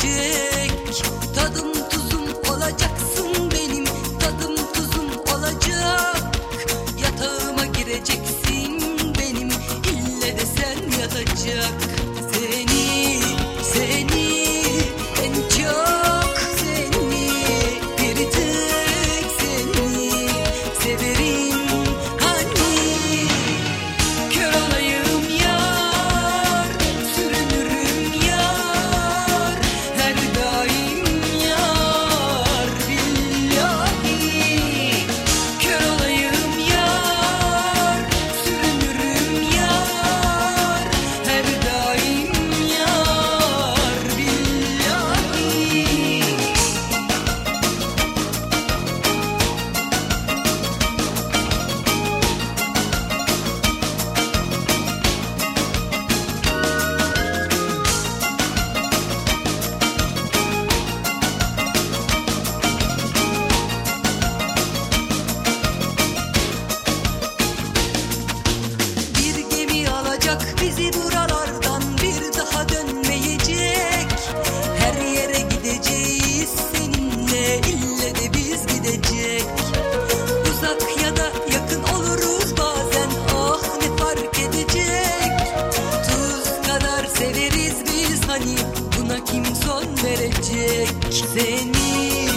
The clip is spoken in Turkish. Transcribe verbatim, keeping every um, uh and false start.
gelecek. Tadım tuzum olacaksın benim, tadım tuzum olacak. Yatağıma gireceksin benim, ille de sen yatacak. Seni, seni, en çok seni, bir tek seni severim hani. Kör olayım yar, sürünürüm yar, her daim yar billahi. Kör olayım yar, sürünürüm yar, her daim yar billahi. Bir gemi alacak bizi buralardan, bir daha dönmeyecek. Her yere gideceğiz seninle, ille de biz gidecek. Uzak ya da yakın oluruz bazen, ah ne fark edecek. Tuz kadar severiz biz hani, buna kim son verecek? Seni